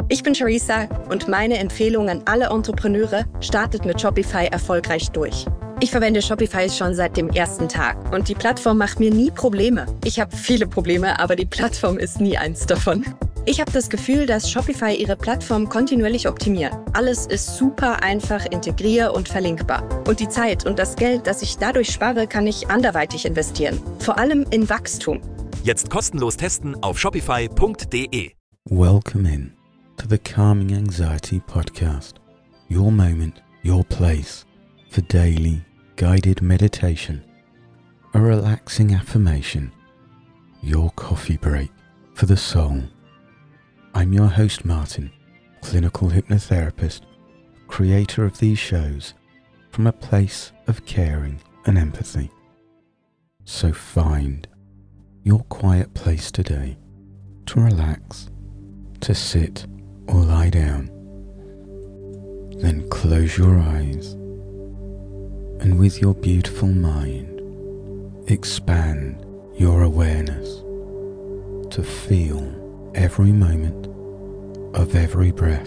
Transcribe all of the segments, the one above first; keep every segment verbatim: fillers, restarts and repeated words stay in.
Ich bin Charissa und meine Empfehlung an alle Entrepreneure: startet mit Shopify erfolgreich durch. Ich verwende Shopify schon seit dem ersten Tag und die Plattform macht mir nie Probleme. Ich habe viele Probleme, aber die Plattform ist nie eins davon. Ich habe das Gefühl, dass Shopify ihre Plattform kontinuierlich optimiert. Alles ist super einfach integrier- und verlinkbar. Und die Zeit und das Geld, das ich dadurch spare, kann ich anderweitig investieren. Vor allem in Wachstum. Jetzt kostenlos testen auf shopify punkt de. Welcome in to the Calming Anxiety Podcast. Your moment, your place for daily guided meditation, a relaxing affirmation, your coffee break for the soul. I'm your host Martin, clinical hypnotherapist, creator of these shows from a place of caring and empathy. So find your quiet place today to relax, to sit or lie down. Then close your eyes and with your beautiful mind expand your awareness to feel every moment of every breath,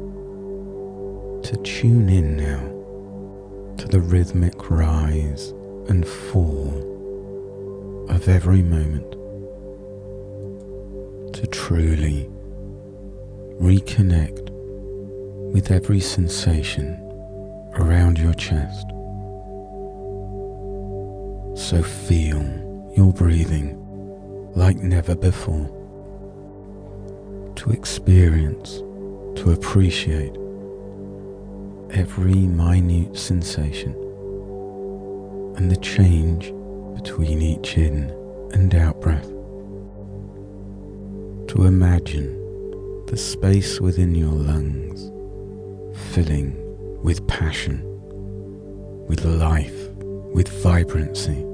to tune in now to the rhythmic rise and fall of every moment, to truly reconnect with every sensation around your chest. So feel your breathing like never before, to experience, to appreciate every minute sensation and the change between each in and out breath, to imagine the space within your lungs filling with passion, with life, with vibrancy.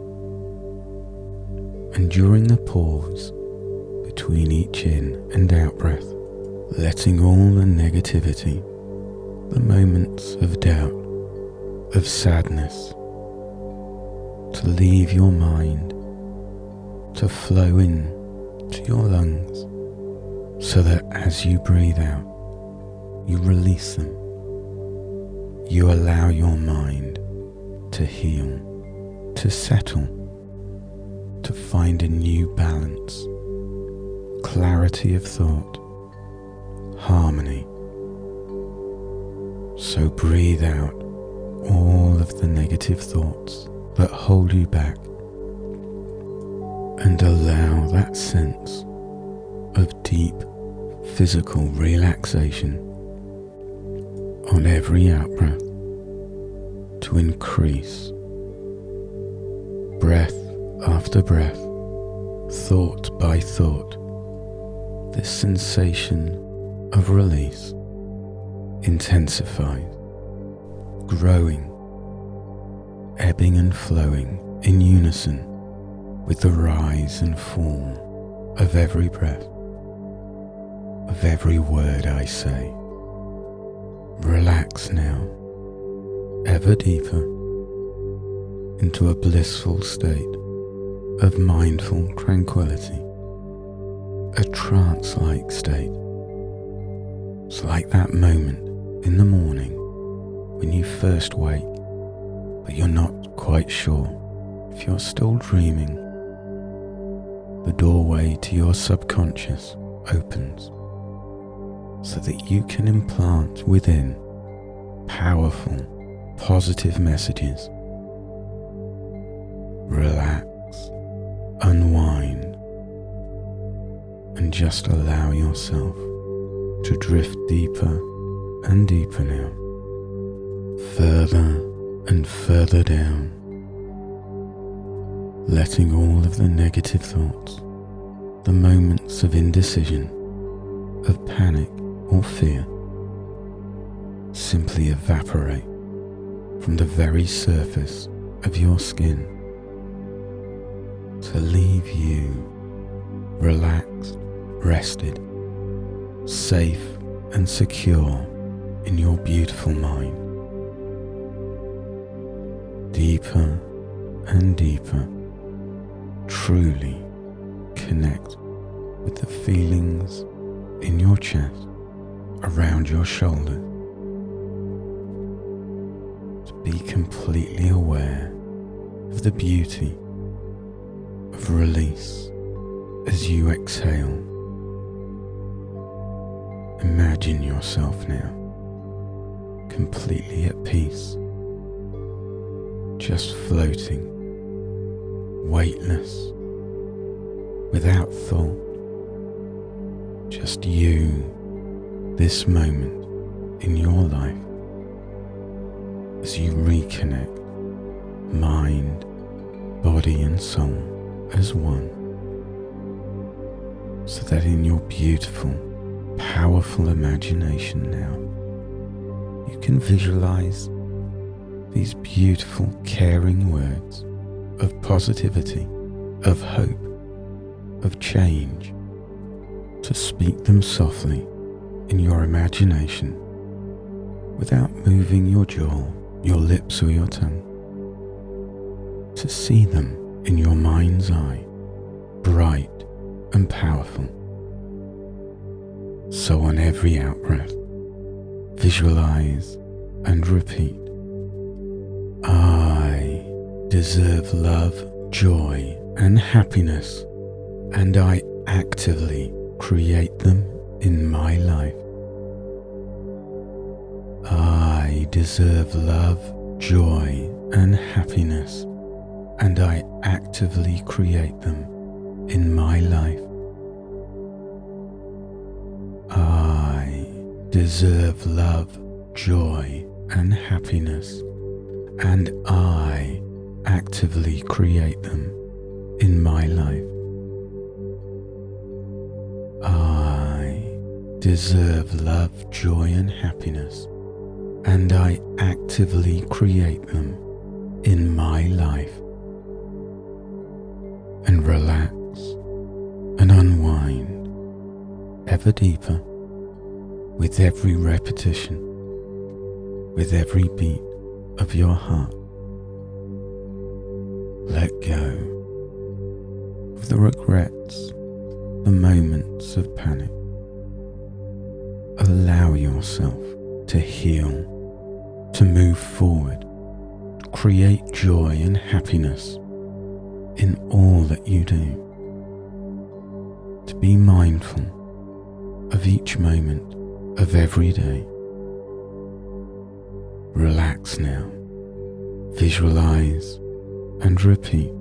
And during the pause between each in and out breath, letting all the negativity, the moments of doubt, of sadness, to leave your mind, to flow in to your lungs, so that as you breathe out, you release them. You allow your mind to heal, to settle, to find a new balance, clarity of thought, harmony. So breathe out all of the negative thoughts that hold you back and allow that sense of deep physical relaxation on every out-breath to increase, breath after breath, thought by thought. This sensation of release intensifies, growing, ebbing and flowing in unison with the rise and fall of every breath, of every word I say. Relax now, ever deeper, into a blissful state of mindful tranquility, a trance-like state. It's like that moment in the morning when you first wake, but you're not quite sure if you're still dreaming. The doorway to your subconscious opens so that you can implant within powerful, positive messages. Relax, unwind, and just allow yourself to drift deeper and deeper now, further and further down, letting all of the negative thoughts, the moments of indecision, of panic or fear, simply evaporate from the very surface of your skin to leave you relaxed, rested, safe and secure in your beautiful mind. Deeper and deeper, truly connect with the feelings in your chest around your shoulder. To be completely aware of the beauty of release as you exhale. Imagine yourself now completely at peace, just floating, weightless, without thought, just you, this moment in your life, as you reconnect mind, body and soul as one, so that in your beautiful, powerful imagination now, you can visualize these beautiful, caring words of positivity, of hope, of change, to speak them softly in your imagination without moving your jaw, your lips or your tongue, to see them in your mind's eye, bright and powerful. So on every out-breath, visualize and repeat, I deserve love, joy and happiness, and I actively create them in my life. I deserve love, joy and happiness, and I actively create them in my life. I deserve love, joy and happiness, and I actively create them in my life. I deserve love, joy and happiness, and I actively create them in my life. And relax and unwind ever deeper with every repetition, with every beat of your heart. Let go of the regrets, the moments of panic. Allow yourself to heal, to move forward, to create joy and happiness in all that you do. To be mindful of each moment of every day. Relax now. Visualize and repeat.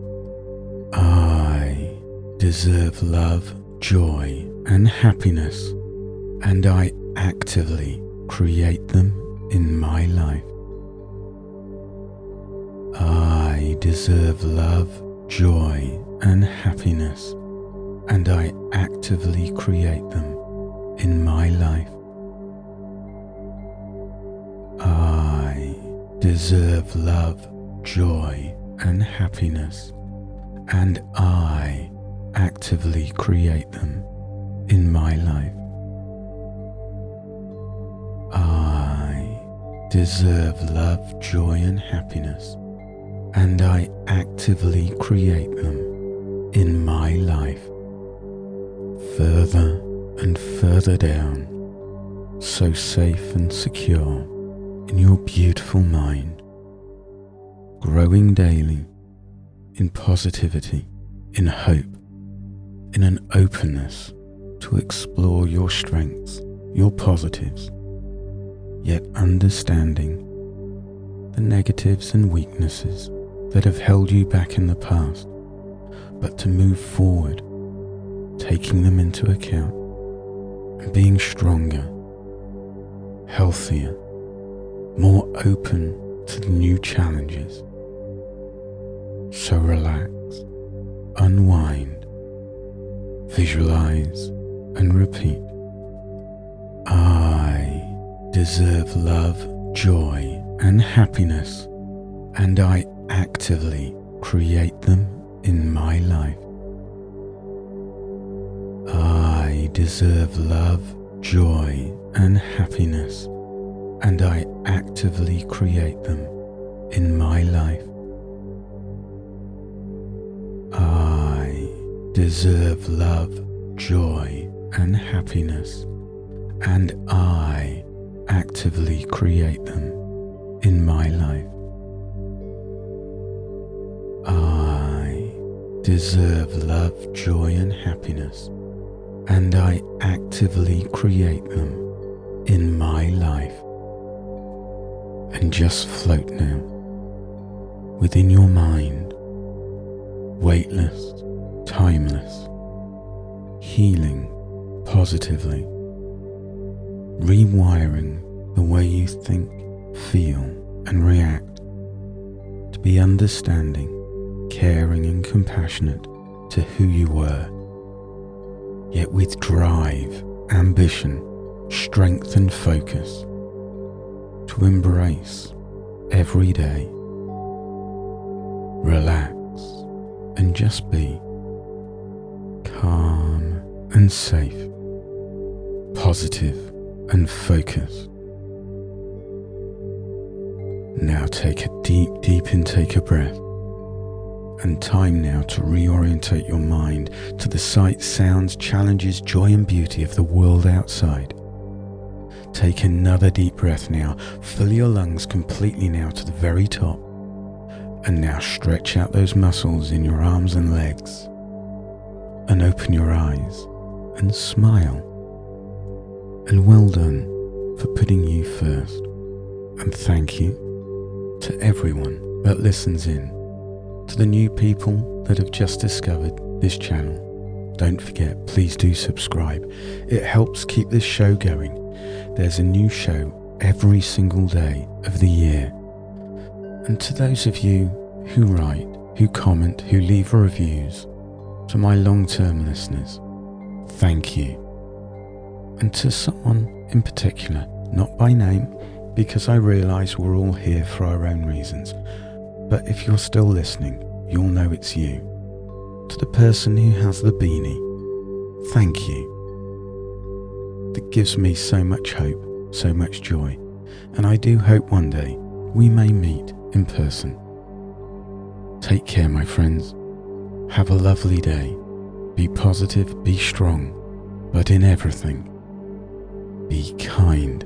I deserve love, joy and happiness, and I actively create them in my life. I deserve love, joy and happiness, and I actively create them in my life. I deserve love, joy and happiness, and I actively create them in my life. I deserve love, joy and happiness, and I actively create them in my life. Further and further down, so safe and secure in your beautiful mind, growing daily in positivity, in hope, in an openness to explore your strengths, your positives, yet understanding the negatives and weaknesses that have held you back in the past, but to move forward, taking them into account and being stronger, healthier, more open to the new challenges. So relax, unwind, visualize and repeat. I deserve love, joy and happiness, and I actively create them in my life. I deserve love, joy and happiness, and I actively create them in my life. I deserve love, joy and happiness, and I actively create them in my life. I deserve love, joy, and happiness, and I actively create them in my life. And just float now within your mind, weightless, timeless, healing positively, rewiring the way you think, feel, and react to be understanding, caring, and compassionate to who you were, yet with drive, ambition, strength, and focus to embrace every day, relax, and just be calm and safe, positive and focused. Now take a deep, deep intake of breath, and time now to reorientate your mind to the sights, sounds, challenges, joy and beauty of the world outside. Take another deep breath now, fill your lungs completely now to the very top, and now stretch out those muscles in your arms and legs, and open your eyes and smile. And well done for putting you first, and thank you to everyone that listens in. To the new people that have just discovered this channel, don't forget, please do subscribe. It helps keep this show going. There's a new show every single day of the year. And to those of you who write, who comment, who leave reviews, to my long-term listeners, thank you. And to someone in particular, not by name, because I realise we're all here for our own reasons, but if you're still listening, you'll know it's you. To the person who has the beanie, thank you. That gives me so much hope, so much joy, and I do hope one day we may meet in person. Take care, my friends. Have a lovely day. Be positive, be strong, but in everything, be kind.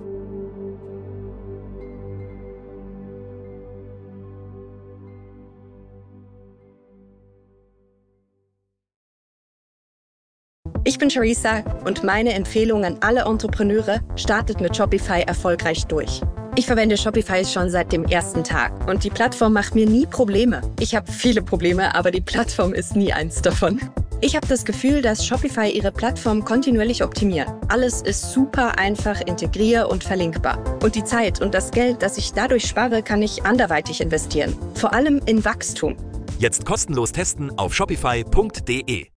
Ich bin Charissa und meine Empfehlung an alle Entrepreneure: startet mit Shopify erfolgreich durch. Ich verwende Shopify schon seit dem ersten Tag und die Plattform macht mir nie Probleme. Ich habe viele Probleme, aber die Plattform ist nie eins davon. Ich habe das Gefühl, dass Shopify ihre Plattform kontinuierlich optimiert. Alles ist super einfach integrier- und verlinkbar. Und die Zeit und das Geld, das ich dadurch spare, kann ich anderweitig investieren. Vor allem in Wachstum. Jetzt kostenlos testen auf shopify punkt de.